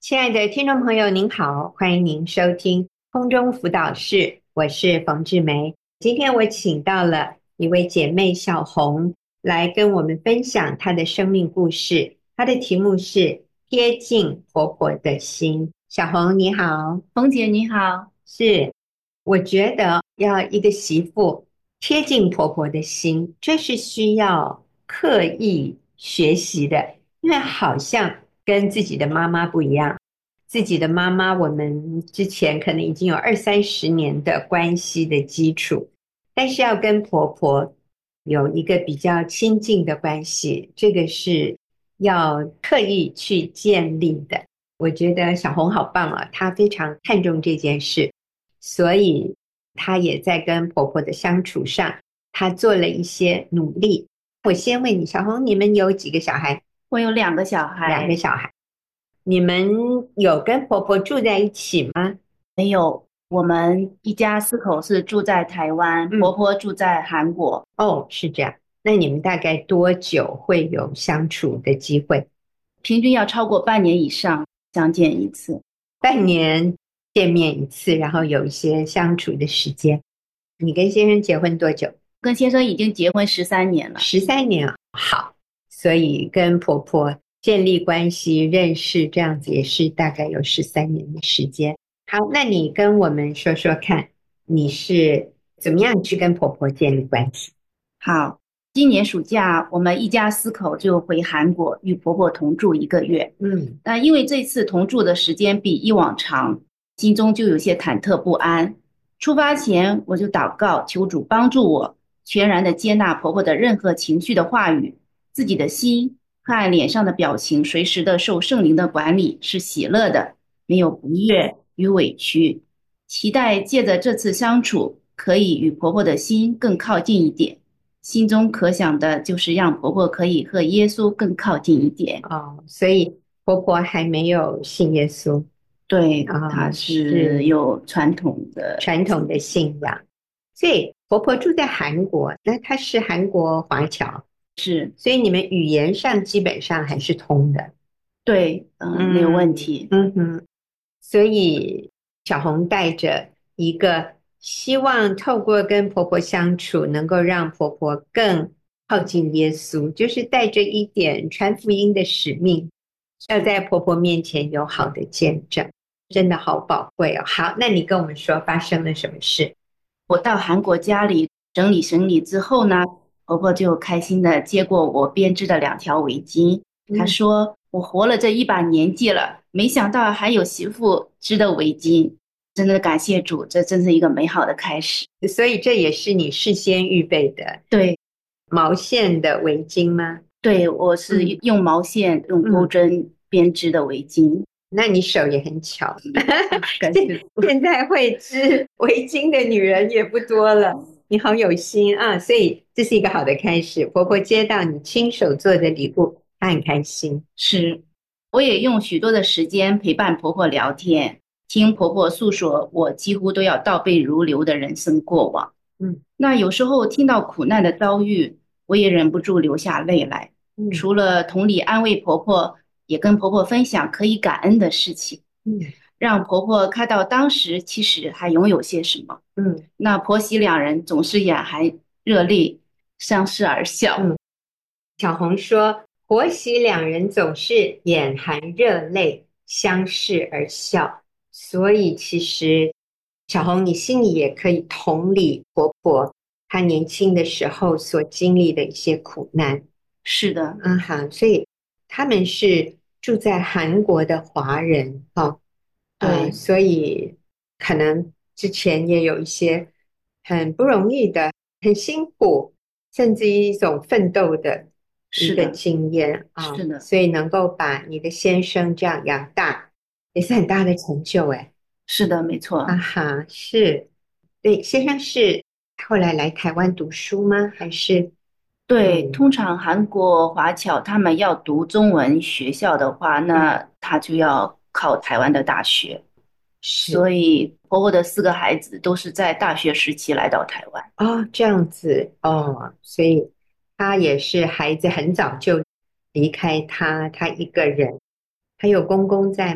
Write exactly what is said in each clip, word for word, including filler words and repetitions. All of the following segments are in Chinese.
亲爱的听众朋友，您好，欢迎您收听空中辅导室，我是冯志梅。今天我请到了一位姐妹小红来跟我们分享她的生命故事，她的题目是贴近婆婆的心。小红你好。 冯姐你好。 是，我觉得要一个媳妇贴近婆婆的心，这是需要刻意学习的，因为好像跟自己的妈妈不一样。自己的妈妈，我们之前可能已经有二三十年的关系的基础，但是要跟婆婆有一个比较亲近的关系，这个是要刻意去建立的。我觉得小红好棒啊，她非常看重这件事。所以她也在跟婆婆的相处上，她做了一些努力。我先问你，小红，你们有几个小孩？ 我有两个小孩。 两个小孩。你们有跟婆婆住在一起吗？ 没有，我们一家四口是住在台湾，婆嗯， 婆住在韩国。 哦，是这样。那你们大概多久会有相处的机会？ 平均要超过半年以上相见一次。 半年见面一次，然后有一些相处的时间。你跟先生结婚多久？ 跟先生已经结婚十三年了。 十三年啊，好。所以跟婆婆建立关系、认识这样子也是大概有十三年的时间。好，那你跟我们说说看，你是怎么样去跟婆婆建立关系？ 好，今年暑假我们一家四口就回韩国与婆婆同住一个月。 嗯但因为这次同住的时间比以往长，心中就有些忐忑不安。出发前我就祷告求主帮助我，全然的接纳婆婆的任何情绪的话语，自己的心和脸上的表情随时的受圣灵的管理，是喜乐的，没有不悦与委屈。期待借着这次相处，可以与婆婆的心更靠近一点。心中可想的就是让婆婆可以和耶稣更靠近一点。 哦，所以婆婆还没有信耶稣对，她啊， 是是有传统的。 传统的信仰。所以婆婆住在韩国，那她是韩国华侨， 是。 所以你们语言上基本上还是通的。 对，嗯、没有问嗯题。 嗯哼。所以小红带着一个希望透过跟婆婆相处，能够让婆婆更靠近耶稣，就是带着一点传福音的使命，要在婆婆面前有好的见证，真的好宝贵哦。好，那你跟我们说发生了什么事？ 我到韩国家里整理行李之后呢，婆婆就开心的接过我编织的两条围巾。她嗯， 说：“我活了这一把年纪了，没想到还有媳妇织的围巾，真的感谢主，这真是一个美好的开始。” 所以这也是你事先预备的对。 毛线的围巾吗？ 对，我是嗯用毛线、用钩嗯， 针编织的围巾。 那你手也很巧。 感现谢主。 现在会织围巾的女人也不多了，你好有心啊！所以这是一个好的开始。婆婆接到你亲手做的礼物，她很开心。 是，我也用许多的时间陪伴婆婆聊天，听婆婆诉说我几乎都要倒背如流的人生过往。 嗯那有时候听到苦难的遭遇，我也忍不住流下泪来。 嗯除了同理安慰婆婆，也跟婆婆分享可以感恩的事情， 嗯让婆婆看到当时其实还拥有些什么。 嗯那婆媳两人总是眼含热泪，相视而笑。 嗯。小红说，婆媳两人总是眼含热泪，相视而笑。所以其实小红，你心里也可以同理婆婆她年轻的时候所经历的一些苦难。 是的。 嗯好，所以他们是住在韩国的华人哦。呃， 对。 所以可能之前也有一些很不容易的、很辛苦，甚至一种奋斗的一个是的。 经验啊， 是的。 所以能够把你的先生这样养大，也是很大的成就哎。 是的，没错。 啊哈，是。对，先生是后来来台湾读书吗？还是对， 嗯通常韩国华侨他们要读中文学校的话， 嗯那他就要考台湾的大学。 是。 所以婆婆的四个孩子都是在大学时期来到台湾。 哦，这样子哦，所以他也是孩子很早就离开他，他一个人。还有公公在吗？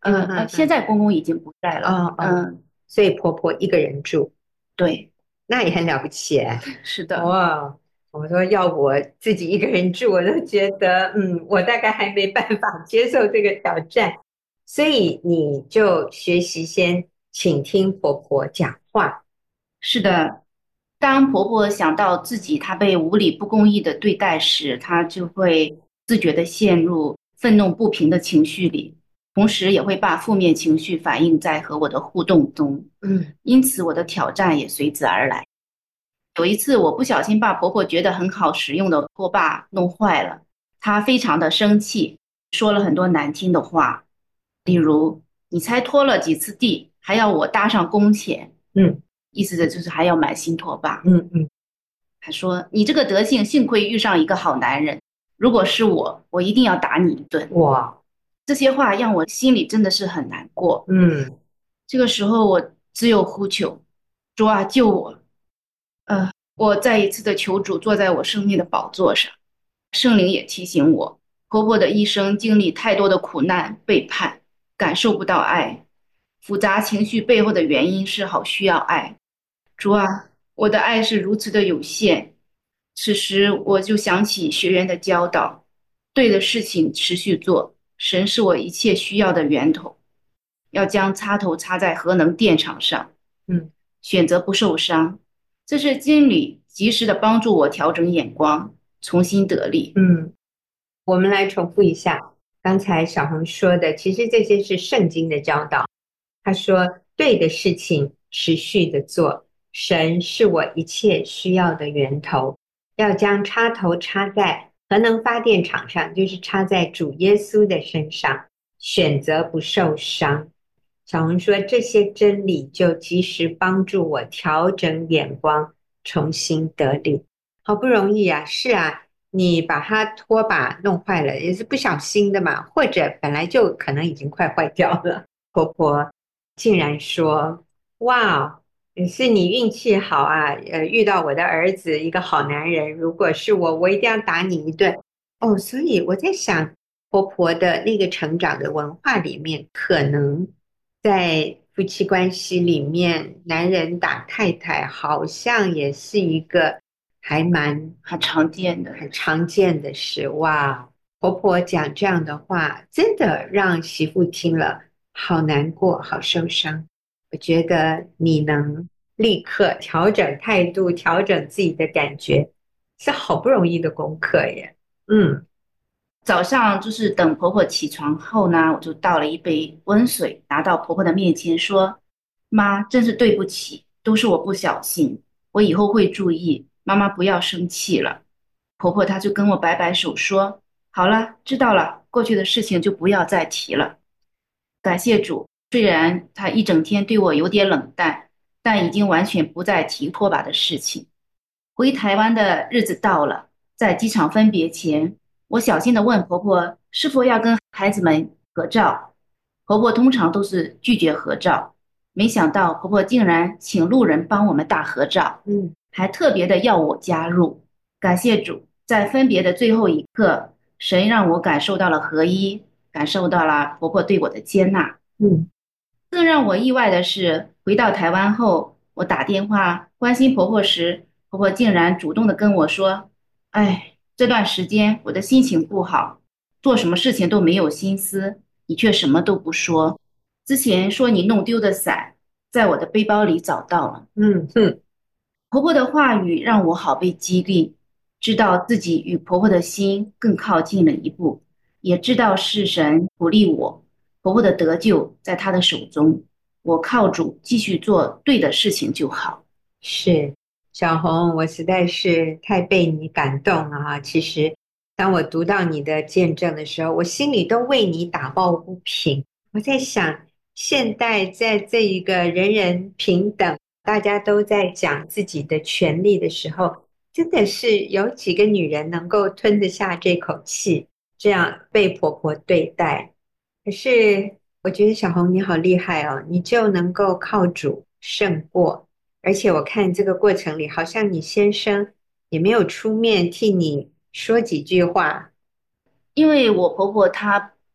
呃呃，现嗯嗯嗯， 在公公已经不在了。 哦哦， 嗯， 所以婆婆一个人住， 对， 那也很了不起哎。 是的。 哇，我说要我自己一个人住，我都觉得，嗯，我大概还没办法接受这个挑战。所以你就学习先倾听婆婆讲话。 是的，当婆婆想到自己她被无理不公义的对待时，她就会自觉地陷入愤怒不平的情绪里，同时也会把负面情绪反映在和我的互动中， 嗯因此我的挑战也随之而来。有一次，我不小心把婆婆觉得很好使用的拖把弄坏了，她非常的生气，说了很多难听的话，例如“你才拖了几次地，还要我搭上工钱”， 嗯意思的就是还要买新拖把。 嗯嗯， 还说你这个德性，幸亏遇上一个好男人，如果是我，我一定要打你一顿。 哇， 这些话让我心里真的是很难过。 嗯这个时候，我只有呼求主啊，救我！呃，我再一次的求主坐在我生命的宝座上。圣灵也提醒我，婆婆的一生经历太多的苦难、背叛，感受不到爱。复杂情绪背后的原因是好需要爱。主啊，我的爱是如此的有限。此时我就想起学员的教导，对的事情持续做，神是我一切需要的源头。要将插头插在核能电厂上， 嗯选择不受伤。这是经理及时的帮助我调整眼光，重新得力。 嗯，我们来重复一下刚才小红说的，其实这些是圣经的教导。他说：“对的事情持续的做，神是我一切需要的源头。要将插头插在核能发电厂上，就是插在主耶稣的身上，选择不受伤。”小红说：“这些真理就及时帮助我调整眼光，重新得力。好不容易啊，是啊。”你把它拖把弄坏了，也是不小心的嘛，或者本来就可能已经快坏掉了。婆婆竟然说：“哇，是你运气好啊，呃，遇到我的儿子，一个好男人。如果是我，我一定要打你一顿。”哦，所以我在想，婆婆的那个成长的文化里面，可能在夫妻关系里面，男人打太太好像也是一个还蛮很常见的。 很常见的事。哇，婆婆讲这样的话，真的让媳妇听了好难过，好受伤。我觉得你能立刻调整态度，调整自己的感觉，是好不容易的功课耶。嗯早上就是等婆婆起床后呢，我就倒了一杯温水，拿到婆婆的面前说：“妈，真是对不起，都是我不小心，我以后会注意，妈妈不要生气了。”婆婆她就跟我摆摆手说：“好了，知道了，过去的事情就不要再提了。”感谢主，虽然她一整天对我有点冷淡，但已经完全不再提拖把的事情。回台湾的日子到了，在机场分别前，我小心地问婆婆是否要跟孩子们合照。婆婆通常都是拒绝合照，没想到婆婆竟然请路人帮我们大合照， 嗯还特别的要我加入。感谢主，在分别的最后一刻，神让我感受到了合一，感受到了婆婆对我的接纳。 嗯更让我意外的是，回到台湾后，我打电话关心婆婆时，婆婆竟然主动的跟我说：“哎，这段时间我的心情不好，做什么事情都没有心思，你却什么都不说。之前说你弄丢的伞，在我的背包里找到了。” 嗯嗯婆婆的话语让我好被激励，知道自己与婆婆的心更靠近了一步，也知道是神鼓励我，婆婆的得救在她的手中，我靠主继续做对的事情就好。 是小红，我实在是太被你感动了哈。其实，当我读到你的见证的时候，我心里都为你打抱不平。我在想，现代在这一个人人平等，大家都在讲自己的权利的时候，真的是有几个女人能够吞得下这口气，这样被婆婆对待。可是，我觉得小红你好厉害哦，你就能够靠主胜过。而且我看这个过程里，好像你先生也没有出面替你说几句话。 因为我婆婆她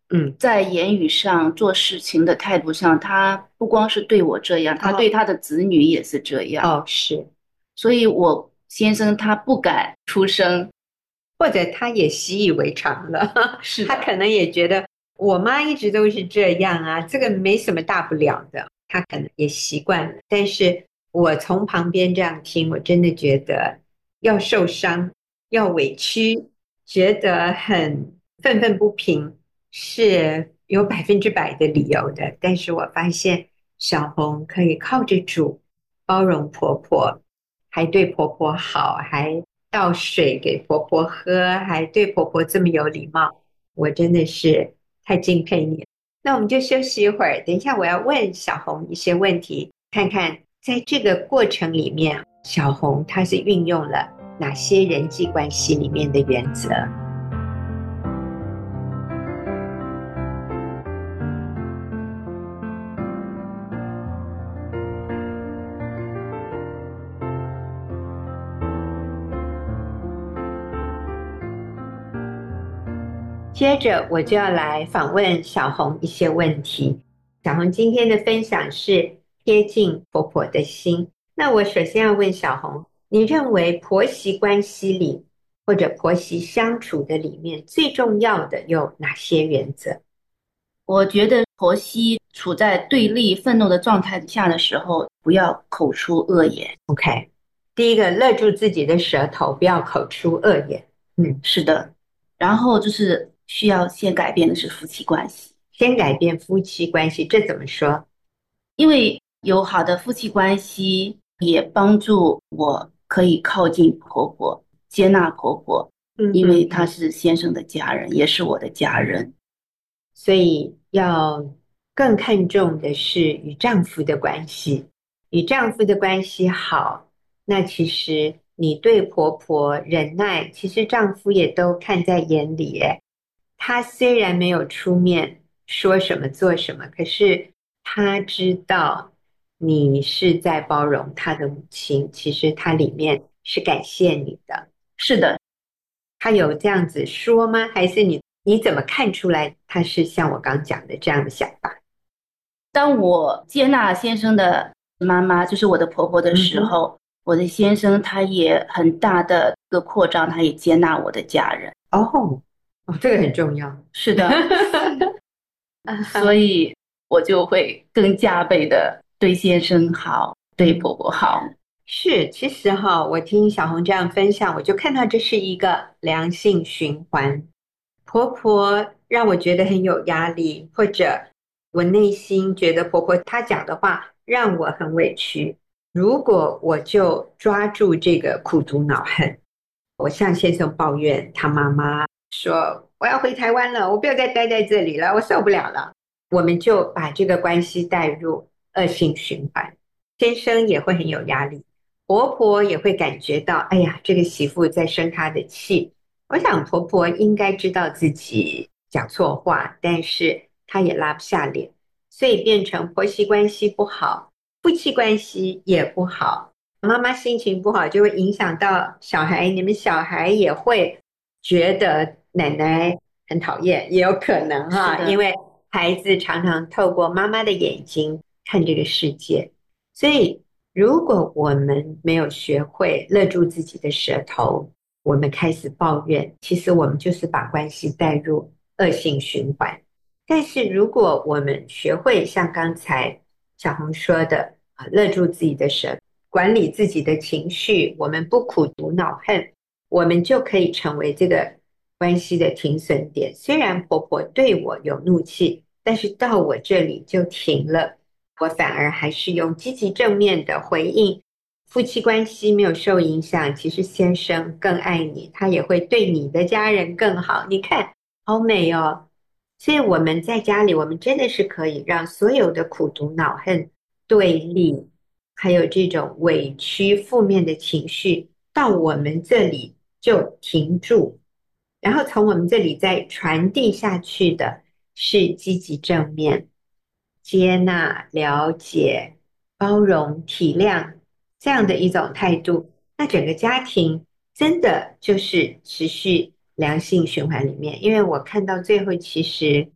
嗯， 在言语上、做事情的态度上，他不光是对我这样，他对他的子女也是这样。 哦，是， 所以我先生他不敢出声。 或者他也习以为常了， 是的， 他可能也觉得我妈一直都是这样啊，这个没什么大不了的，他可能也习惯了。但是我从旁边这样听，我真的觉得要受伤，要委屈，觉得很愤愤不平，是有百分之百的理由的。但是我发现小红可以靠着主包容婆婆，还对婆婆好，还倒水给婆婆喝，还对婆婆这么有礼貌，我真的是太敬佩你了。那我们就休息一会儿，等一下我要问小红一些问题，看看在这个过程里面，小红她是运用了哪些人际关系里面的原则。接着我就要来访问小红一些问题。小红今天的分享是贴近婆婆的心。那我首先要问小红，你认为婆媳关系里或者婆媳相处的里面最重要的有哪些原则我觉得婆媳处在对立、愤怒的状态下的时候，不要口出恶言。 ？OK，第一个，勒住自己的舌头，不要口出恶言。嗯， 是的，然后就是需要先改变的是夫妻关系， 先改变夫妻关系，这怎么说？ 因为有好的夫妻关系，也帮助我可以靠近婆婆，接纳婆婆，因为嗯嗯嗯， 她是先生的家人，也是我的家人。 所以要更看重的是与丈夫的关系，与丈夫的关系好，那其实你对婆婆忍耐，其实丈夫也都看在眼里。诶，他虽然没有出面说什么做什么，可是他知道你是在包容他的母亲，其实他里面是感谢你的。 是的， 他有这样子说吗？还是你你怎么看出来他是像我刚讲的这样的想法？ 当我接纳先生的妈妈，就是我的婆婆的嗯哼， 时候，我的先生他也很大的一个扩张，他也接纳我的家人。 哦哦，这个很重要。 是的，所以我就会更加倍的对先生好，对婆婆好。 是，其实哈，我听小红这样分享，我就看到这是一个良性循环。婆婆让我觉得很有压力，或者我内心觉得婆婆她讲的话让我很委屈。如果我就抓住这个苦毒恼恨，我向先生抱怨他妈妈说我要回台湾了，我不要再待在这里了，我受不了了。我们就把这个关系带入恶性循环，先生也会很有压力，婆婆也会感觉到，哎呀，这个媳妇在生她的气。我想婆婆应该知道自己讲错话，但是她也拉不下脸，所以变成婆媳关系不好，夫妻关系也不好。妈妈心情不好，就会影响到小孩，你们小孩也会觉得奶奶很讨厌，也有可能哈，因为孩子常常透过妈妈的眼睛看这个世界，所以如果我们没有学会勒住自己的舌头，我们开始抱怨，其实我们就是把关系带入恶性循环。但是如果我们学会像刚才小红说的啊，勒住自己的舌，管理自己的情绪，我们不苦毒恼恨，我们就可以成为这个关系的停损点。虽然婆婆对我有怒气，但是到我这里就停了，我反而还是用积极正面的回应。夫妻关系没有受影响，其实先生更爱你，他也会对你的家人更好。你看，好美哦！所以我们在家里，我们真的是可以让所有的苦毒、恼恨、对立，还有这种委屈、负面的情绪，到我们这里就停住，然后从我们这里再传递下去的是积极正面、接纳、了解、包容、体谅这样的一种态度。那整个家庭真的就是持续良性循环里面，因为我看到最后，其实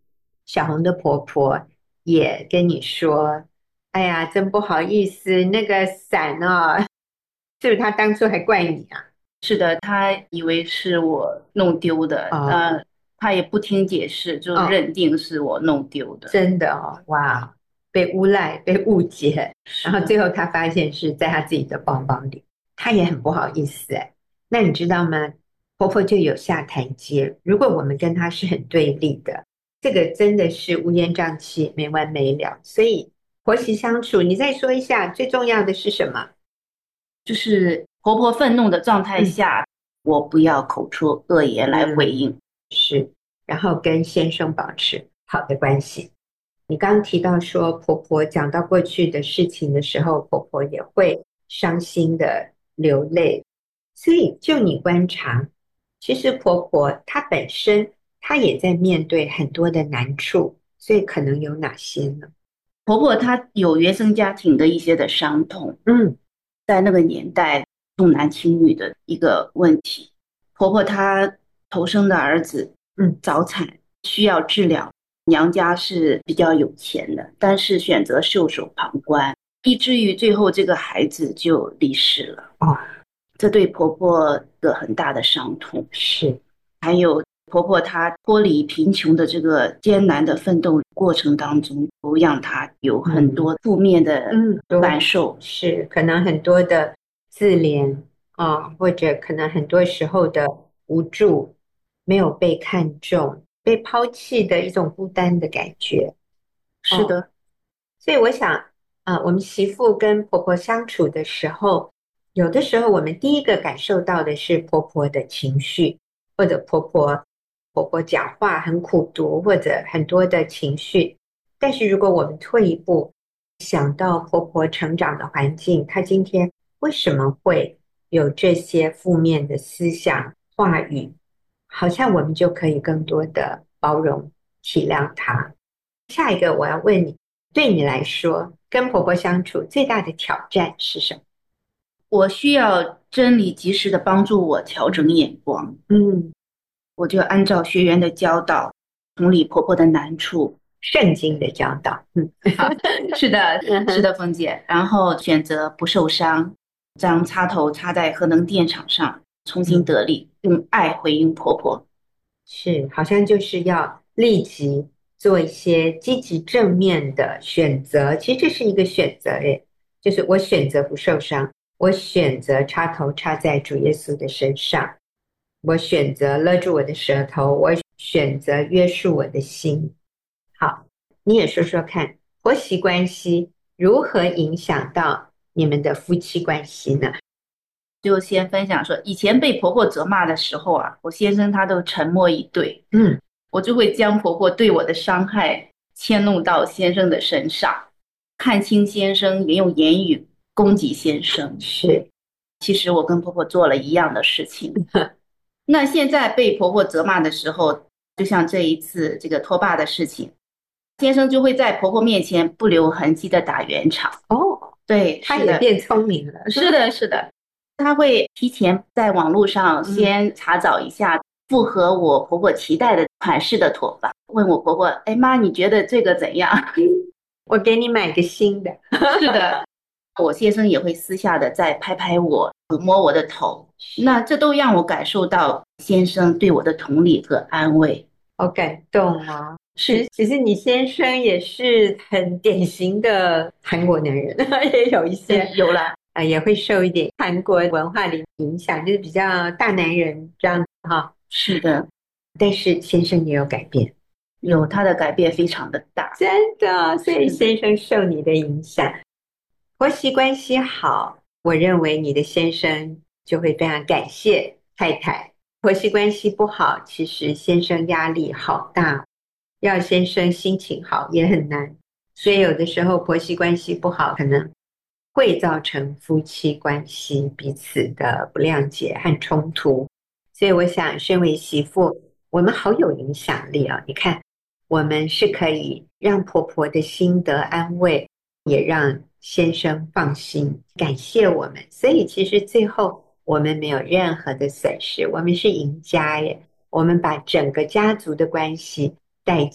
小红的婆婆也跟你说，哎呀，真不好意思，那个伞哦，是不是她当初还怪你啊？ 是的，他以为是我弄丢的， 哦呃，他也不听解释，就哦， 认定是我弄丢的。 真的哦，哇，被诬赖，被误解，然后是的， 最后她发现是在她自己的包包里，她也很不好意思哎。那你知道吗？婆婆就有下台阶，如果我们跟她是很对立的，这个真的是乌烟瘴气，没完没了。所以婆媳相处，你再说一下，最重要的是什么？ 就是婆婆愤怒的状态嗯下，我不要口出恶言来回嗯， 应。 是，然后跟先生保持好的关系。你刚刚提到说，婆婆讲到过去的事情的时候，婆婆也会伤心的流泪。所以，就你观察，其实婆婆她本身她也在面对很多的难处，所以可能有哪些呢？ 婆婆她有原生家庭的一些的伤痛， 嗯在那个年代重男轻女的一个问题。婆婆她头生的儿子嗯早产需要治疗，娘家是比较有钱的，但是选择袖手旁观，以至于最后这个孩子就离世了。 哦， 这对婆婆的很大的伤痛。 是还有婆婆她脱离贫穷的这个艰难的奋斗过程当中，都让她有很多负面的嗯，多感受。 是可能很多的自怜啊，或者可能很多时候的无助，没有被看重，被抛弃的一种孤单的感觉。哦， 是的， 所以我想，啊，我们媳妇跟婆婆相处的时候，有的时候我们第一个感受到的是婆婆的情绪，或者婆婆婆婆讲话很苦毒，或者很多的情绪。但是如果我们退一步，想到婆婆成长的环境，她今天为什么会有这些负面的思想话语，好像我们就可以更多的包容体谅她。下一个我要问你，对你来说，跟婆婆相处最大的挑战是什么？ 我需要真理及时的帮助我调整眼光， 嗯， 我就按照学员的教导，同理婆婆的难处。 圣经的教导。嗯是的， 嗯哼， 是的，凤姐。然后选择不受伤，将插头插在核能电厂上，重新嗯， 得力，用爱回应婆婆。 是，好像就是要立即做一些积极正面的选择。其实这是一个选择，诶，就是我选择不受伤，我选择插头插在主耶稣的身上，我选择勒住我的舌头，我选择约束我的心。好，你也说说看，婆媳关系如何影响到你们的夫妻关系呢？ 就先分享说，以前被婆婆责骂的时候啊，我先生他都沉默以对， 嗯， 我就会将婆婆对我的伤害迁怒到先生的身上，看清先生，也用言语攻击先生。 是， 其实我跟婆婆做了一样的事情。那现在被婆婆责骂的时候，就像这一次这个拖把的事情，先生就会在婆婆面前不留痕迹的打圆场。 哦， 对，是的， 他也变聪明了。 是的，是的，他会提前在网络上嗯， 先查找一下符合我婆婆期待的款式的头发，问我婆婆：“哎妈，你觉得这个怎样？” 我给你买个新的。 是的，我先生也会私下的再拍拍我，抚摸我的头，那这都让我感受到先生对我的同理和安慰。 好感动哦。其是， 实，其实你先生也是很典型的韩国男人，也有一些嗯，有了， 啊、也会受一点韩国文化的影响，就是比较大男人这样子哈。 是的， 但是先生也有改变。 有他的改变非常的大。 真的，所以是的， 先生受你的影响，婆媳关系好，我认为你的先生就会非常感谢太太。婆媳关系不好，其实先生压力好大，要先生心情好也很难。所以有的时候婆媳关系不好，可能会造成夫妻关系彼此的不谅解和冲突。所以我想，身为媳妇，我们好有影响力啊！你看。我们是可以让婆婆的心得安慰，也让先生放心，感谢我们。所以其实最后我们没有任何的损失，我们是赢家耶！我们把整个家族的关系带进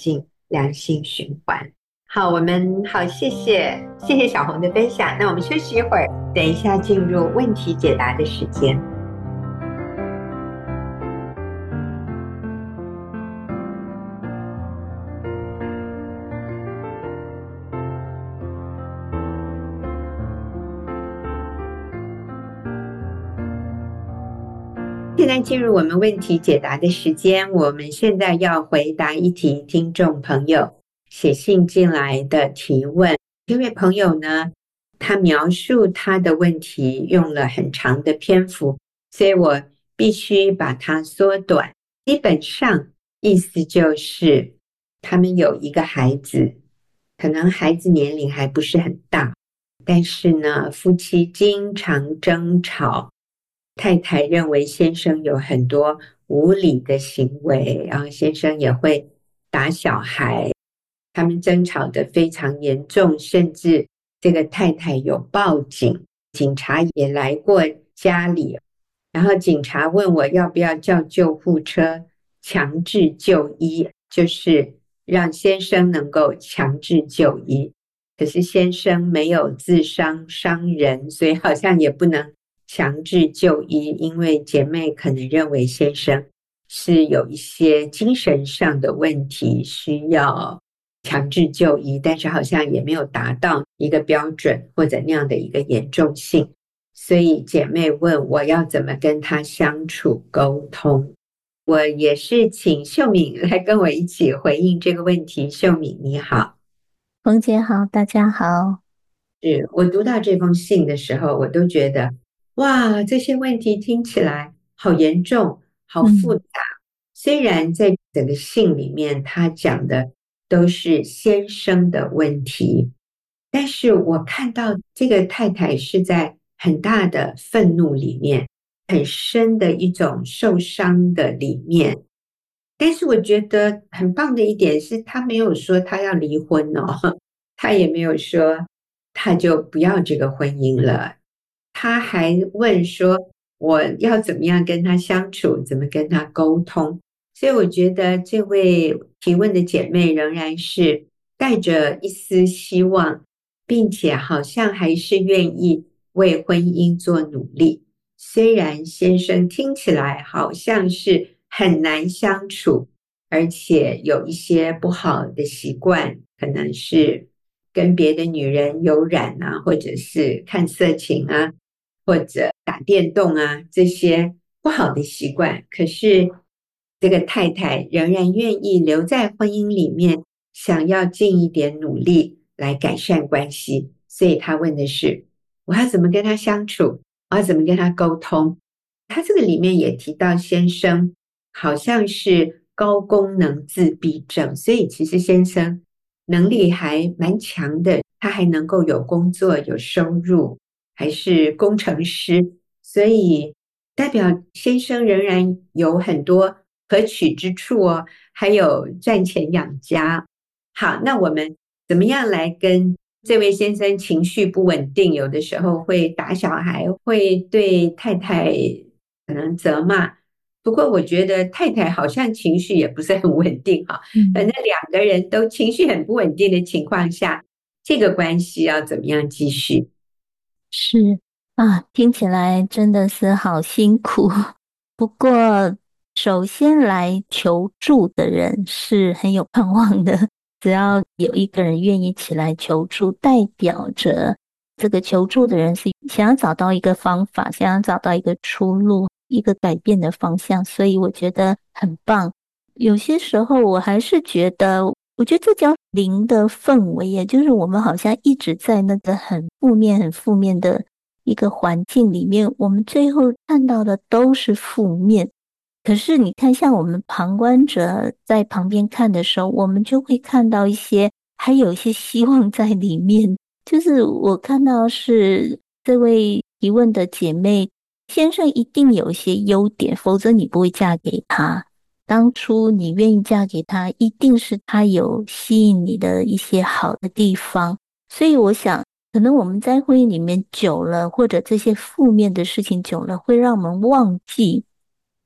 良性循环。好，我们好，谢谢谢谢小红的分享。那我们休息一会儿，等一下进入问题解答的时间。现在进入我们问题解答的时间，我们现在要回答一题听众朋友写信进来的提问。这位朋友呢，他描述他的问题用了很长的篇幅，所以我必须把它缩短。基本上意思就是他们有一个孩子，可能孩子年龄还不是很大，但是呢，夫妻经常争吵，太太认为先生有很多无理的行为，然后先生也会打小孩，他们争吵得非常严重，甚至这个太太有报警，警察也来过家里，然后警察问我要不要叫救护车强制就医，就是让先生能够强制就医。可是先生没有自伤伤人，所以好像也不能强制就医，因为姐妹可能认为先生是有一些精神上的问题需要强制就医，但是好像也没有达到一个标准或者那样的一个严重性，所以姐妹问我要怎么跟他相处沟通。我也是请秀敏来跟我一起回应这个问题。秀敏你好。 冯姐好，大家好。 是我读到这封信的时候，我都觉得哇，这些问题听起来好严重好复杂、嗯、虽然在整个信里面他讲的都是先生的问题，但是我看到这个太太是在很大的愤怒里面，很深的一种受伤的里面。但是我觉得很棒的一点是他没有说他要离婚哦，他也没有说他就不要这个婚姻了，他还问说我要怎么样跟他相处，怎么跟他沟通。所以我觉得这位提问的姐妹仍然是带着一丝希望，并且好像还是愿意为婚姻做努力。虽然先生听起来好像是很难相处，而且有一些不好的习惯，可能是跟别的女人有染啊，或者是看色情啊，或者打电动啊，这些不好的习惯，可是这个太太仍然愿意留在婚姻里面，想要尽一点努力来改善关系。所以她问的是我要怎么跟他相处，我要怎么跟他沟通。他这个里面也提到先生好像是高功能自闭症，所以其实先生能力还蛮强的，他还能够有工作有收入，还是工程师，所以代表先生仍然有很多可取之处哦，还有赚钱养家。好，那我们怎么样来跟这位先生情绪不稳定，有的时候会打小孩，会对太太可能责骂，不过我觉得太太好像情绪也不是很稳定哈，反正两个人都情绪很不稳定的情况下，这个关系要怎么样继续？ 是啊，听起来真的是好辛苦。不过首先来求助的人是很有盼望的，只要有一个人愿意起来求助，代表着这个求助的人是想要找到一个方法，想要找到一个出路，一个改变的方向，所以我觉得很棒。有些时候我还是觉得我觉得这叫零的氛围，也就是我们好像一直在那个很负面很负面的一个环境里面，我们最后看到的都是负面。可是你看，像我们旁观者在旁边看的时候，我们就会看到一些还有一些希望在里面。就是我看到是这位提问的姐妹，先生一定有一些优点，否则你不会嫁给他。当初你愿意嫁给他，一定是他有吸引你的一些好的地方。所以我想可能我们在婚姻里面久了，或者这些负面的事情久了，会让我们忘记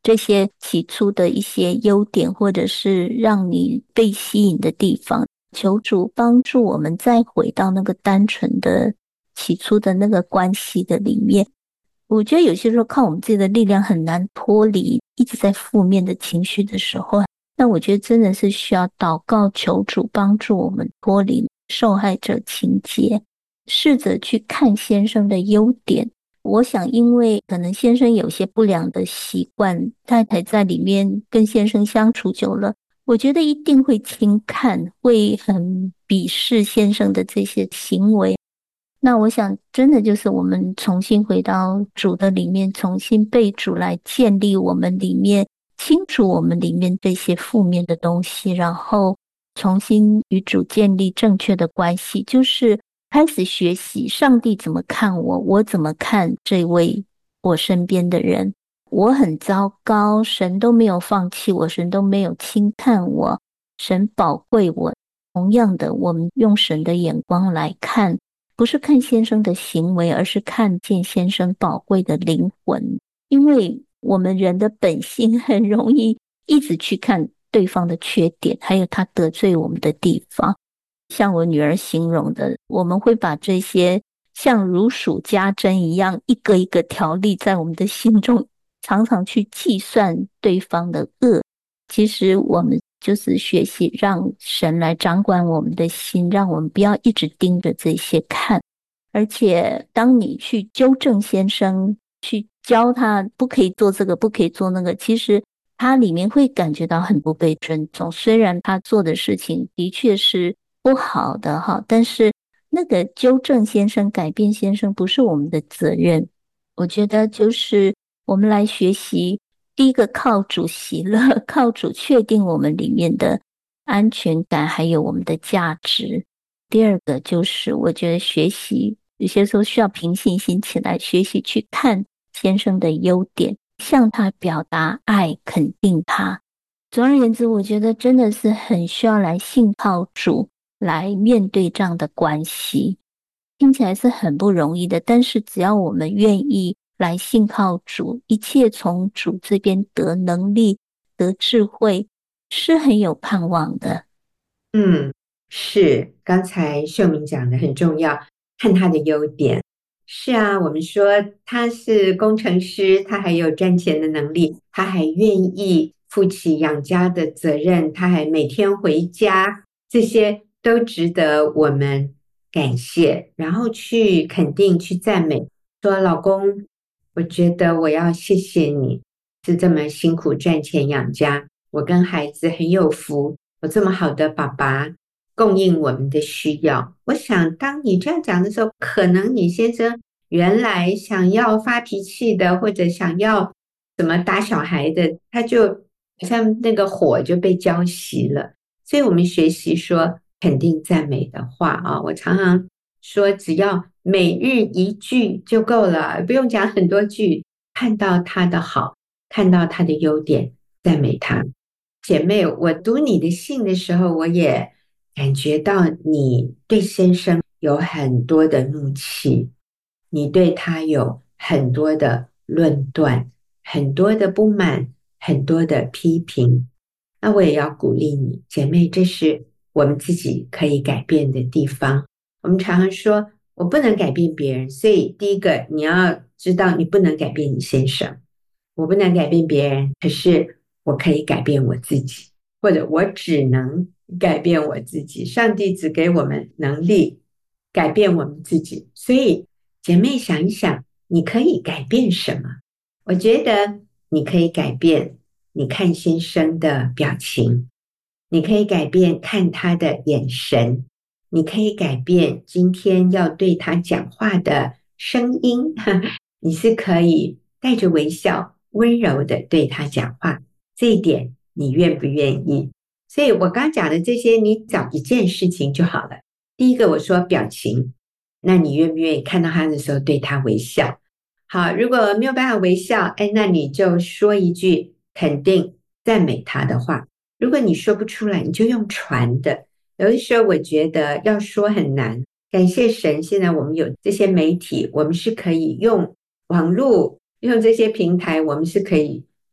这些起初的一些优点，或者是让你被吸引的地方，求主帮助我们再回到那个单纯的起初的那个关系的里面。我觉得有些时候靠我们自己的力量很难脱离一直在负面的情绪的时候，那我觉得真的是需要祷告求主帮助我们脱离受害者情节，试着去看先生的优点。我想因为可能先生有些不良的习惯，太太在里面跟先生相处久了，我觉得一定会轻看，会很鄙视先生的这些行为。那我想真的就是我们重新回到主的里面，重新被主来建立我们里面，清除我们里面这些负面的东西，然后重新与主建立正确的关系，就是开始学习上帝怎么看我，我怎么看这位我身边的人。我很糟糕，神都没有放弃我，神都没有轻看我，神宝贵我。同样的，我们用神的眼光来看，不是看先生的行为，而是看见先生宝贵的灵魂。因为我们人的本性很容易一直去看对方的缺点，还有他得罪我们的地方。像我女儿形容的，我们会把这些像如数家珍一样，一个一个条例在我们的心中，常常去计算对方的恶。其实我们就是学习让神来掌管我们的心，让我们不要一直盯着这些看。而且当你去纠正先生，去教他不可以做这个，不可以做那个，其实他里面会感觉到很不被尊重。虽然他做的事情的确是不好的哈，但是那个纠正先生、改变先生不是我们的责任。我觉得就是我们来学习，第一个靠主喜乐，靠主确定我们里面的安全感，还有我们的价值。第二个就是我觉得学习有些时候需要凭信心起来，学习去看先生的优点，向他表达爱，肯定他。总而言之，我觉得真的是很需要来信靠主，来面对这样的关系。听起来是很不容易的，但是只要我们愿意来信靠主，一切从主这边得能力、得智慧，是很有盼望的。 嗯，是，刚才秀敏讲的很重要，看他的优点。是啊，我们说他是工程师，他还有赚钱的能力，他还愿意负起养家的责任，他还每天回家，这些都值得我们感谢，然后去肯定、去赞美，说老公，我觉得我要谢谢你，是这么辛苦赚钱养家，我跟孩子很有福。有这么好的爸爸供应我们的需要。我想当你这样讲的时候，可能你先生原来想要发脾气的，或者想要怎么打小孩的，他就像那个火就被浇熄了。所以我们学习说肯定赞美的话啊，我常常说只要每日一句就够了，不用讲很多句，看到他的好，看到他的优点，赞美他。姐妹，我读你的信的时候，我也感觉到你对先生有很多的怒气，你对他有很多的论断，很多的不满，很多的批评。那我也要鼓励你，姐妹，这是我们自己可以改变的地方。我们常常说，我不能改变别人，所以第一个你要知道，你不能改变你先生，我不能改变别人，可是我可以改变我自己，或者我只能改变我自己。上帝只给我们能力改变我们自己，所以姐妹想一想，你可以改变什么？我觉得你可以改变你看先生的表情，你可以改变看他的眼神，你可以改变今天要对他讲话的声音，你是可以带着微笑温柔的对他讲话，这一点你愿不愿意？所以我刚讲的这些，你找一件事情就好了。第一个我说表情，那你愿不愿意看到他的时候对他微笑？好，如果没有办法微笑，哎，那你就说一句肯定赞美他的话。如果你说不出来，你就用传的。有的时候我觉得要说很难，感谢神，现在我们有这些媒体，我们是可以用网络用这些平台，我们是可以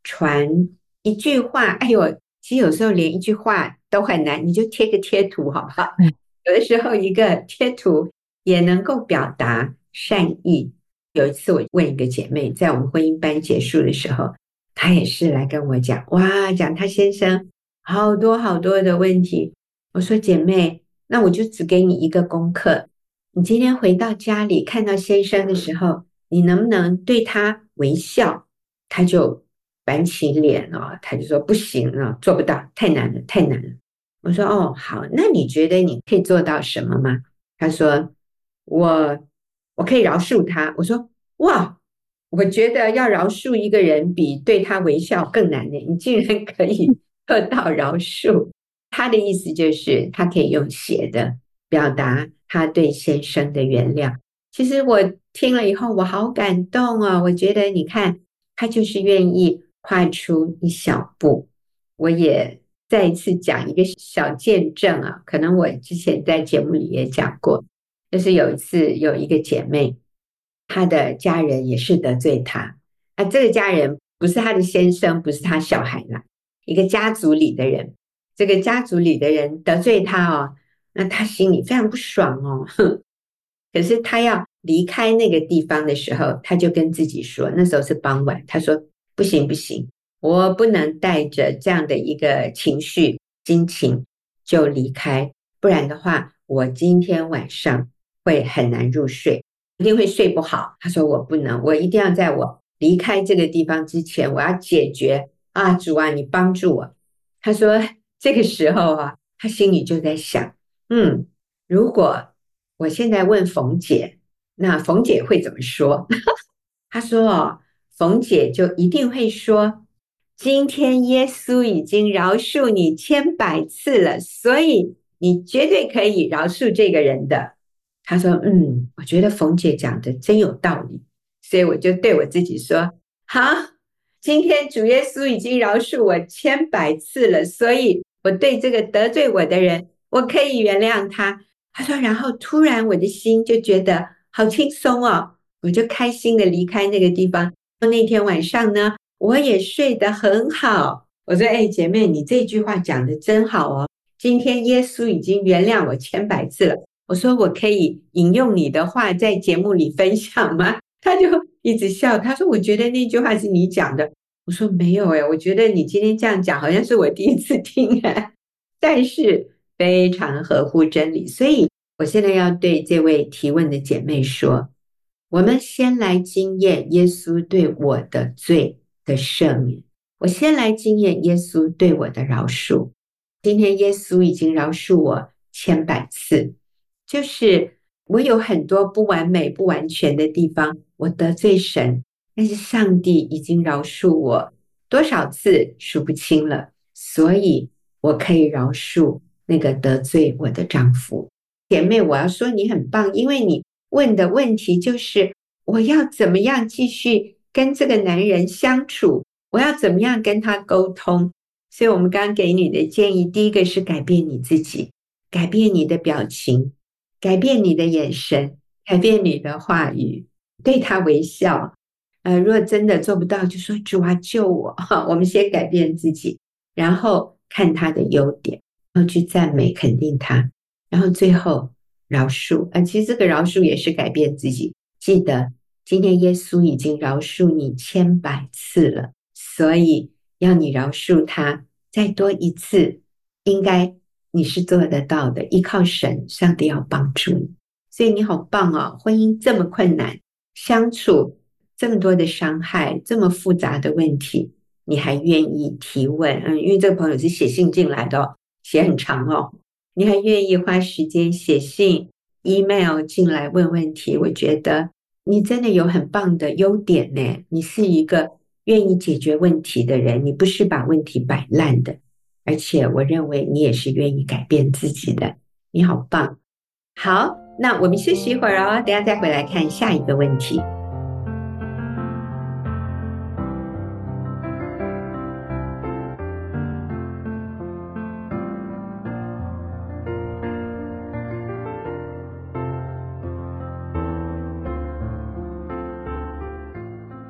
传一句话，哎呦，其实有时候连一句话都很难，你就贴个贴图好不好？ 嗯有的时候一个贴图也能够表达善意。有一次我问一个姐妹，在我们婚姻班结束的时候，她也是来跟我讲，哇，讲她先生好多好多的问题。我说姐妹，那我就只给你一个功课，你今天回到家里看到先生的时候，你能不能对他微笑？他就板起脸哦，他就说不行了，做不到，太难了，太难了。我说哦，好，那你觉得你可以做到什么吗？他说我我可以饶恕他。我说哇，我觉得要饶恕一个人比对他微笑更难呢，你竟然可以做到饶恕。他的意思就是他可以用写的表达他对先生的原谅。其实我听了以后，我好感动啊！我觉得你看，他就是愿意跨出一小步。我也再一次讲一个小见证啊，可能我之前在节目里也讲过，就是有一次有一个姐妹，她的家人也是得罪她，啊，这个家人不是她的先生，不是她小孩啦，一个家族里的人，这个家族里的人得罪她哦，那她心里非常不爽哦，哼。可是她要离开那个地方的时候，她就跟自己说，那时候是傍晚，她说不行不行，我不能带着这样的一个情绪心情就离开，不然的话，我今天晚上会很难入睡，一定会睡不好。她说我不能，我一定要在我离开这个地方之前，我要解决啊，主啊，你帮助我。她说这个时候啊，她心里就在想，嗯，如果我现在问冯姐，那冯姐会怎么说？她说哦，冯姐就一定会说，今天耶稣已经饶恕你千百次了，所以你绝对可以饶恕这个人的。她说，嗯，我觉得冯姐讲的真有道理，所以我就对我自己说，好，今天主耶稣已经饶恕我千百次了，所以我对这个得罪我的人，我可以原谅他。他说，然后突然我的心就觉得好轻松哦，我就开心的离开那个地方。那天晚上呢，我也睡得很好。我说，哎，姐妹，你这句话讲的真好哦。今天耶稣已经原谅我千百次了。我说，我可以引用你的话在节目里分享吗？他就一直笑，他说，我觉得那句话是你讲的。我说没有哎，我觉得你今天这样讲好像是我第一次听哎，但是非常合乎真理。所以我现在要对这位提问的姐妹说，我们先来经验耶稣对我的罪的赦免，我先来经验耶稣对我的饶恕。今天耶稣已经饶恕我千百次，就是我有很多不完美不完全的地方，我得罪神，但是上帝已经饶恕我多少次数不清了，所以我可以饶恕那个得罪我的丈夫。姐妹，我要说你很棒，因为你问的问题就是我要怎么样继续跟这个男人相处，我要怎么样跟他沟通。所以我们刚刚给你的建议，第一个是改变你自己，改变你的表情，改变你的眼神，改变你的话语，对他微笑。呃，如果真的做不到，就说主啊救我。我们先改变自己，然后看他的优点，然后去赞美肯定他，然后最后饶恕。呃，其实这个饶恕也是改变自己。记得今天耶稣已经饶恕你千百次了，所以要你饶恕他再多一次，应该你是做得到的，依靠神，上帝要帮助你。所以你好棒哦，婚姻这么困难，相处这么多的伤害，这么复杂的问题，你还愿意提问。嗯，因为这个朋友是写信进来的哦，写很长哦，你还愿意花时间写信 email 进来问问题，我觉得你真的有很棒的优点呢，你是一个愿意解决问题的人，你不是把问题摆烂的，而且我认为你也是愿意改变自己的，你好棒。好，那我们休息一会儿哦，等一下再回来看下一个问题。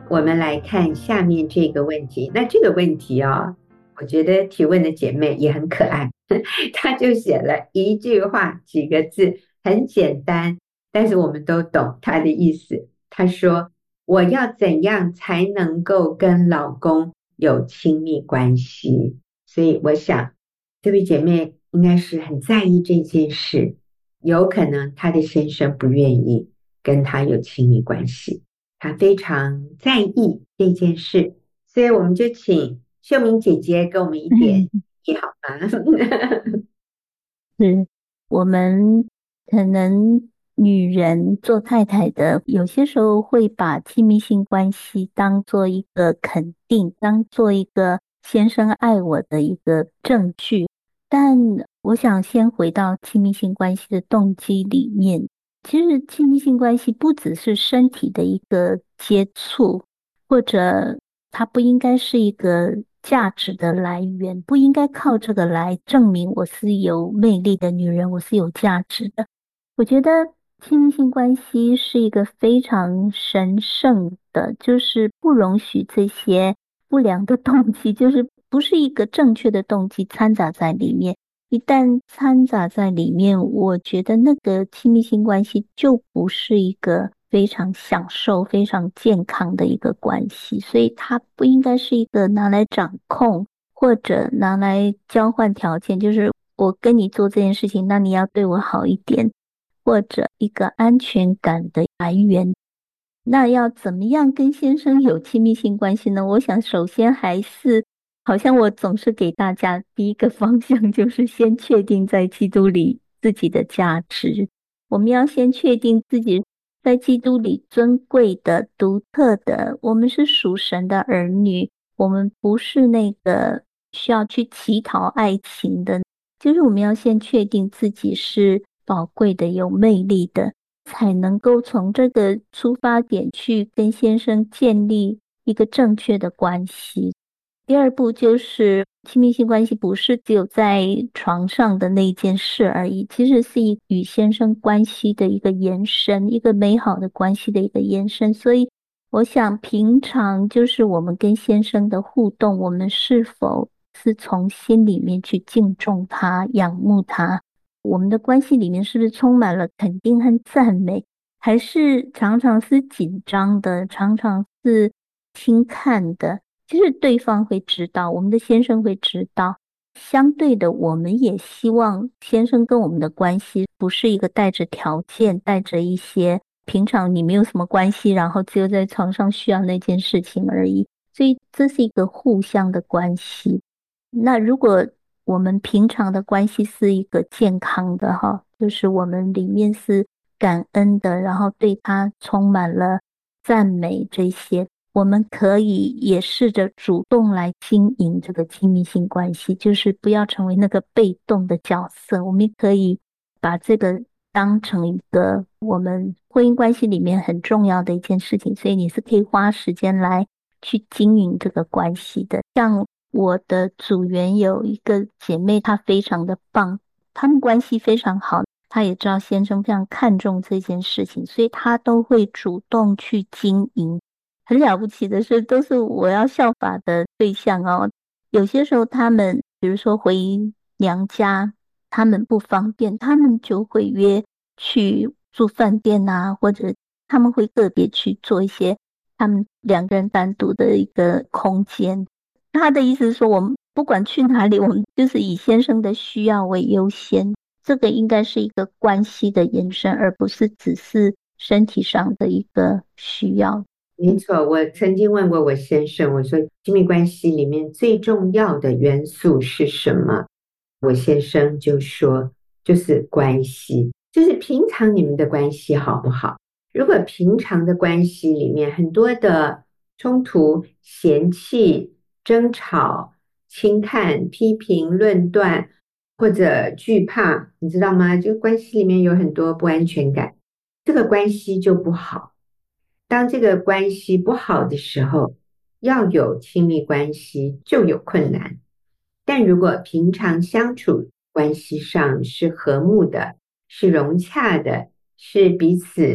我们来看下面这个问题。那这个问题哦，我觉得提问的姐妹也很可爱，她就写了一句话，几个字，很简单，但是我们都懂她的意思。她说：我要怎样才能够跟老公有亲密关系？所以我想，这位姐妹应该是很在意这件事，有可能她的先生不愿意跟她有亲密关系。他非常在意这件事，所以我们就请秀明姐姐给我们一点建议好吗？ 是我们可能女人做太太的，有些时候会把亲密性关系当做一个肯定，当做一个先生爱我的一个证据。但我想先回到亲密性关系的动机里面，其实亲密性关系不只是身体的一个接触，或者它不应该是一个价值的来源，不应该靠这个来证明我是有魅力的女人，我是有价值的。我觉得亲密性关系是一个非常神圣的，就是不容许这些不良的动机，就是不是一个正确的动机掺杂在里面。一旦掺杂在里面，我觉得那个亲密性关系就不是一个非常享受、非常健康的一个关系，所以它不应该是一个拿来掌控或者拿来交换条件，就是我跟你做这件事情，那你要对我好一点，或者一个安全感的来源。那要怎么样跟先生有亲密性关系呢？我想首先还是好像我总是给大家第一个方向，就是先确定在基督里自己的价值。我们要先确定自己在基督里尊贵的、独特的，我们是属神的儿女，我们不是那个需要去乞讨爱情的，就是我们要先确定自己是宝贵的、有魅力的，才能够从这个出发点去跟先生建立一个正确的关系。第二步就是亲密性关系不是只有在床上的那一件事而已，其实是一与先生关系的一个延伸，一个美好的关系的一个延伸。所以我想平常就是我们跟先生的互动，我们是否是从心里面去敬重他、仰慕他，我们的关系里面是不是充满了肯定和赞美，还是常常是紧张的，常常是轻看的？其实对方会知道，我们的先生会知道。相对的，我们也希望先生跟我们的关系不是一个带着条件，带着一些平常你没有什么关系，然后只有在床上需要那件事情而已。所以这是一个互相的关系。那如果我们平常的关系是一个健康的哈，就是我们里面是感恩的，然后对他充满了赞美这些，我们可以也试着主动来经营这个亲密性关系，就是不要成为那个被动的角色，我们也可以把这个当成一个我们婚姻关系里面很重要的一件事情，所以你是可以花时间来去经营这个关系的。像我的组员有一个姐妹，她非常的棒，他们关系非常好，她也知道先生非常看重这件事情，所以她都会主动去经营。很了不起的是，都是我要效法的对象哦。有些时候他们比如说回娘家，他们不方便，他们就会约去住饭店啊，或者他们会个别去做一些他们两个人单独的一个空间。他的意思是说，我们不管去哪里，我们就是以先生的需要为优先。这个应该是一个关系的延伸，而不是只是身体上的一个需要。 没错，我曾经问过我先生，我说亲密关系里面最重要的元素是什么？我先生就说，就是关系，就是平常你们的关系好不好？如果平常的关系里面很多的冲突、嫌弃、争吵、轻看、批评、论断或者惧怕，你知道吗？就关系里面有很多不安全感，这个关系就不好。当这个关系不好的时候，要有亲密关系就有困难。但如果平常相处关系上是和睦的，是融洽的，是彼此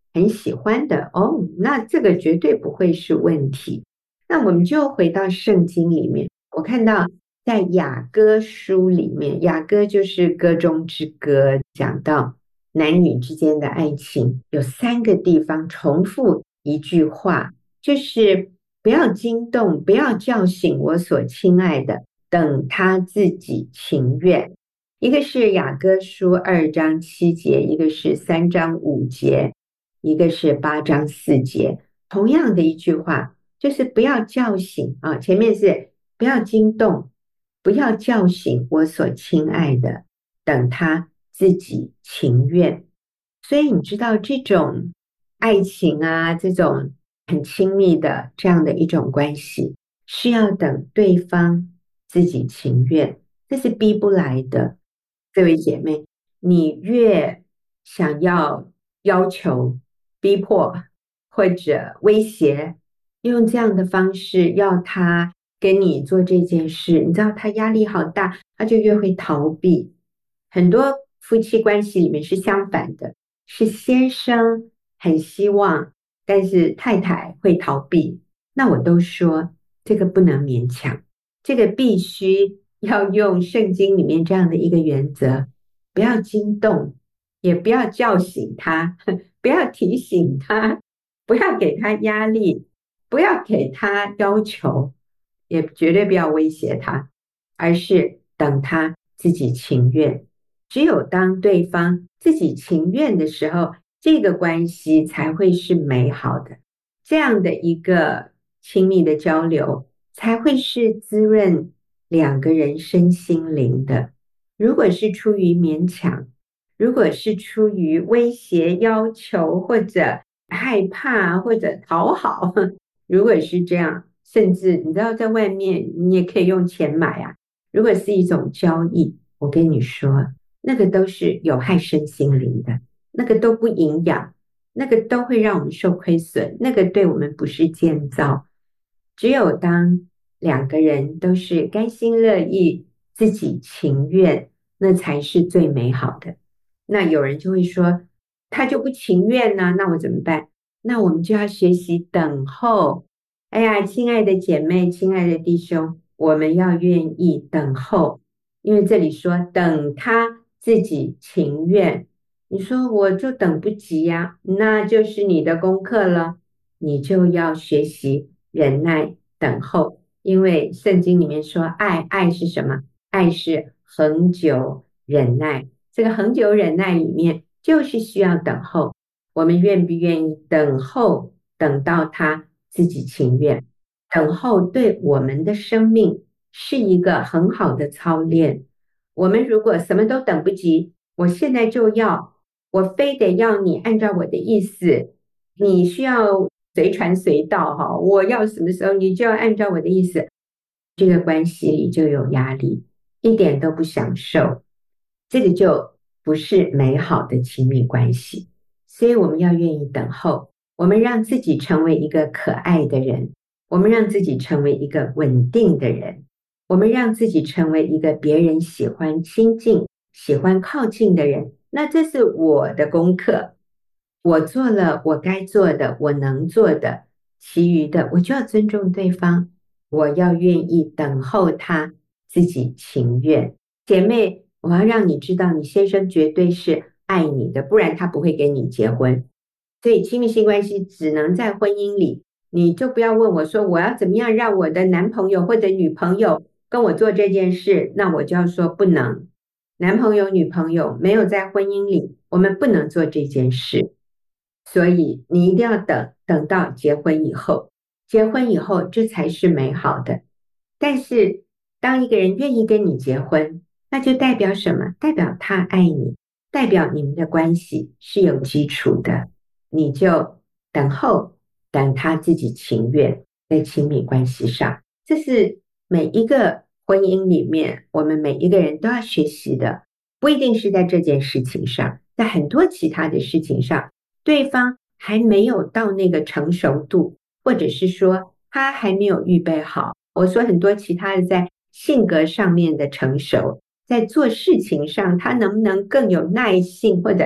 很喜欢的哦，那这个绝对不会是问题。那我们就回到圣经里面，我看到在雅歌书里面，雅歌就是歌中之歌，讲到男女之间的爱情，有三个地方重复一句话，就是不要惊动，不要叫醒我所亲爱的，等他自己情愿。一个是雅歌书二章七节，一个是三章五节，一个是八章四节，同样的一句话，就是不要叫醒啊，前面是不要惊动，不要叫醒我所亲爱的，等他自己情愿。所以你知道这种爱情啊，这种很亲密的这样的一种关系，是要等对方自己情愿，这是逼不来的。这位姐妹，你越想要要求、逼迫或者威胁，用这样的方式要他跟你做这件事，你知道他压力好大，他就越会逃避。很多夫妻关系里面是相反的，是先生很希望，但是太太会逃避。那我都说这个不能勉强，这个必须要用圣经里面这样的一个原则，不要惊动，也不要叫醒他，不要提醒他，不要给他压力，不要给他要求，也绝对不要威胁他，而是等他自己情愿。只有当对方自己情愿的时候，这个关系才会是美好的，这样的一个亲密的交流才会是滋润两个人身心灵的。如果是出于勉强，如果是出于威胁要求，或者害怕，或者讨好，如果是这样，甚至你知道在外面你也可以用钱买啊，如果是一种交易，我跟你说那个都是有害身心灵的，那个都不营养，那个都会让我们受亏损，那个对我们不是建造。只有当两个人都是甘心乐意，自己情愿，那才是最美好的。那有人就会说他就不情愿呢、啊，那我怎么办？那我们就要学习等候。哎呀，亲爱的姐妹，亲爱的弟兄，我们要愿意等候，因为这里说等他自己情愿，你说我就等不及呀、啊，那就是你的功课了，你就要学习忍耐等候，因为圣经里面说爱，爱是什么？爱是恒久忍耐，这个恒久忍耐里面就是需要等候，我们愿不愿意等候，等到他自己情愿？等候对我们的生命是一个很好的操练。我们如果什么都等不及，我现在就要，我非得要你按照我的意思，你需要随传随到哈，我要什么时候你就要按照我的意思，这个关系里就有压力，一点都不享受，这个就不是美好的亲密关系。所以我们要愿意等候，我们让自己成为一个可爱的人，我们让自己成为一个稳定的人，我们让自己成为一个别人喜欢亲近、喜欢靠近的人。那这是我的功课，我做了我该做的，我能做的，其余的我就要尊重对方，我要愿意等候他自己情愿。姐妹，我要让你知道，你先生绝对是爱你的，不然他不会跟你结婚。所以亲密性关系只能在婚姻里，你就不要问我说我要怎么样让我的男朋友或者女朋友跟我做这件事，那我就要说不能。男朋友女朋友没有在婚姻里，我们不能做这件事。所以你一定要等，等到结婚以后，结婚以后这才是美好的。但是当一个人愿意跟你结婚，那就代表什么？代表他爱你，代表你们的关系是有基础的。你就等候，等他自己情愿，在亲密关系上，这是每一个婚姻里面我们每一个人都要学习的。不一定是在这件事情上，在很多其他的事情上，对方还没有到那个成熟度，或者是说他还没有预备好。我说很多其他的在性格上面的成熟，在做事情上他能不能更有耐性，或者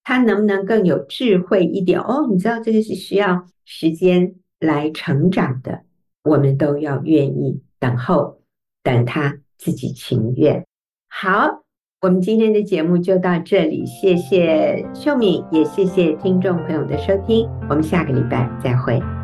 他能不能更有智慧一点？哦，你知道这个是需要时间来成长的，我们都要愿意等候，等他自己情愿。好，我们今天的节目就到这里，谢谢秀敏，也谢谢听众朋友的收听，我们下个礼拜再会。